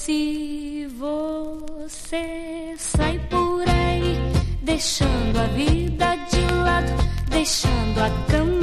Se você sai por aí, deixando a vida de lado, deixando a cama